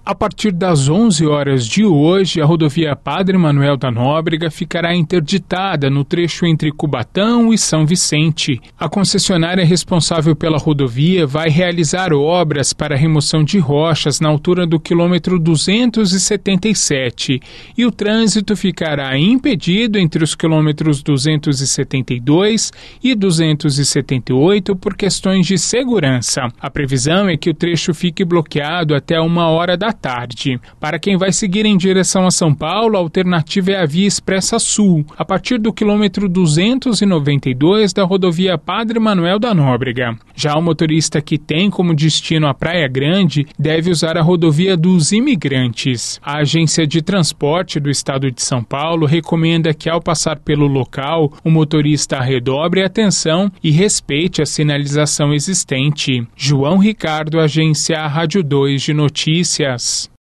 A partir das 11 horas de hoje, a rodovia Padre Manuel da Nóbrega ficará interditada no trecho entre Cubatão e São Vicente. A concessionária responsável pela rodovia vai realizar obras para a remoção de rochas na altura do quilômetro 277 e o trânsito ficará impedido entre os quilômetros 272 e 278 por questões de segurança. A previsão é que o trecho fique bloqueado até 1h da tarde. Para quem vai seguir em direção a São Paulo, a alternativa é a Via Expressa Sul, a partir do quilômetro 292 da rodovia Padre Manuel da Nóbrega. Já o motorista que tem como destino a Praia Grande deve usar a rodovia dos Imigrantes. A Agência de Transporte do Estado de São Paulo recomenda que, ao passar pelo local, o motorista redobre a atenção e respeite a sinalização existente. João Ricardo, Agência Rádio 2 de Notícias.